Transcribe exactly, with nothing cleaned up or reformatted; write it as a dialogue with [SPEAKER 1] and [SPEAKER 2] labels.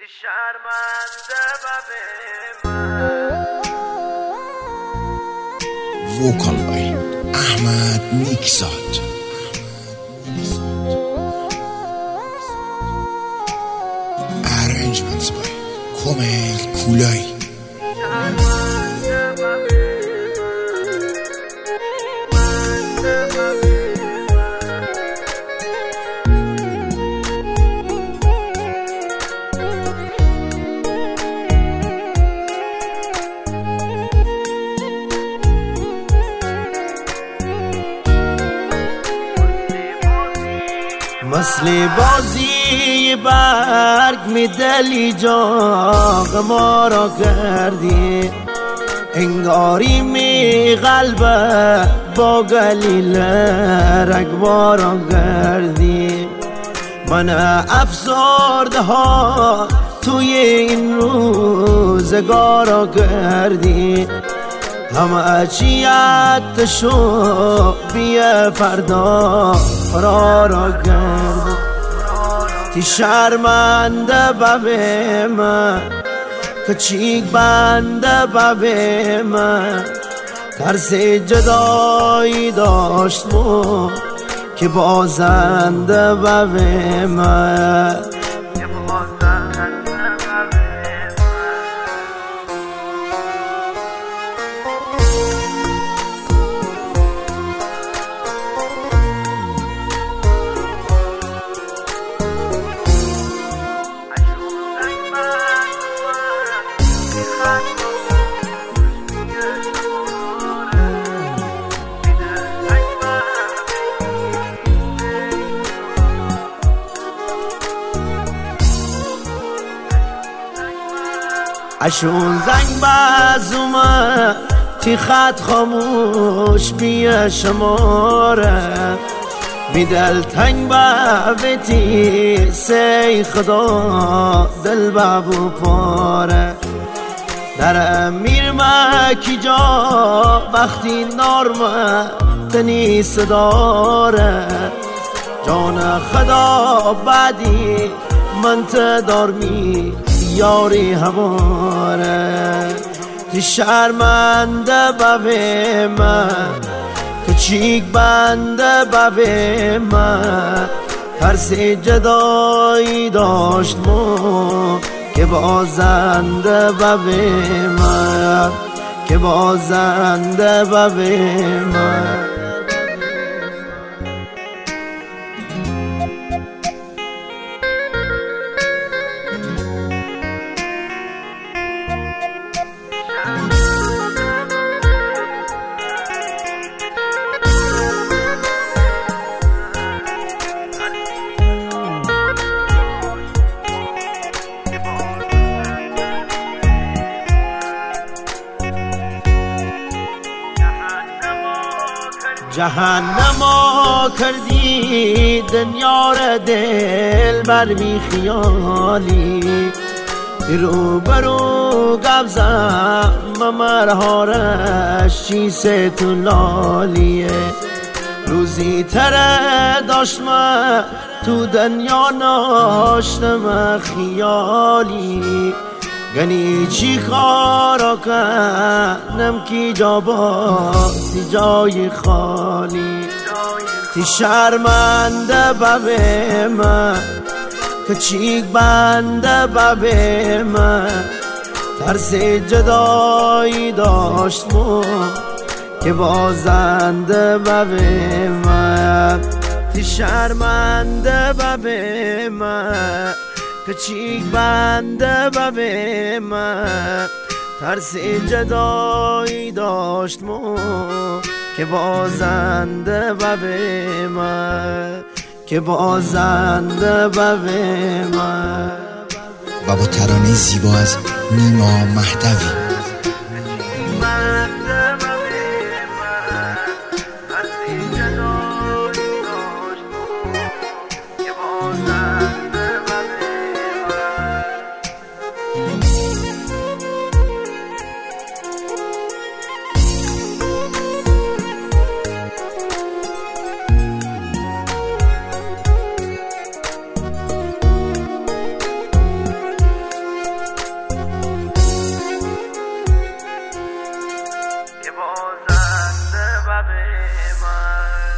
[SPEAKER 1] Vocal by Ahmad Nikzad. Arrangements by Komel Kulay.
[SPEAKER 2] مثل بازی برگ می دلی جاغ ما را کردی، انگاری می قلب با گلیل رگبار را کردی. من افسرده ها توی این روزگار را کردی، همه چیت شو بیه فردا فرارا کرد. تی شرمنده ببه من کچیک بنده ببه من، ترس جدایی داشت مو که بازنده ببه من. اشون زنگ بازومه تی خط خاموش بیه شماره، می دل تنگ باویتی سی خدا دل بابو پاره. در امیر مکی جا وقتی نارمه تنی صداره، جان خدا بعدی من تدار می یاری هواره. تی شرمنده ببه من کچیک بنده ببه من، ترس جدایی داشت مو که بازنده ببه من، که بازنده ببه من. جهنما کردی دنیا را دل بر بی خیالی، رو برو قبضم ممرهارش چیسه تو لالیه. روزی تره داشتم تو دنیا ناشتم خیالی، گنی چی کارا کنم کی جا باسی جای خالی. تی شرمنده ببه من کچیک بنده ببه من، ترس جدایی داشت مو که بازنده ببه من. تی شرمنده ببه من کچیک بنده ببه من، ترس جدایی داشت مو که بازنده ببه من، که بازنده ببه من.
[SPEAKER 1] و با ترانه زیبا از نیما مهدوی.
[SPEAKER 2] لب من.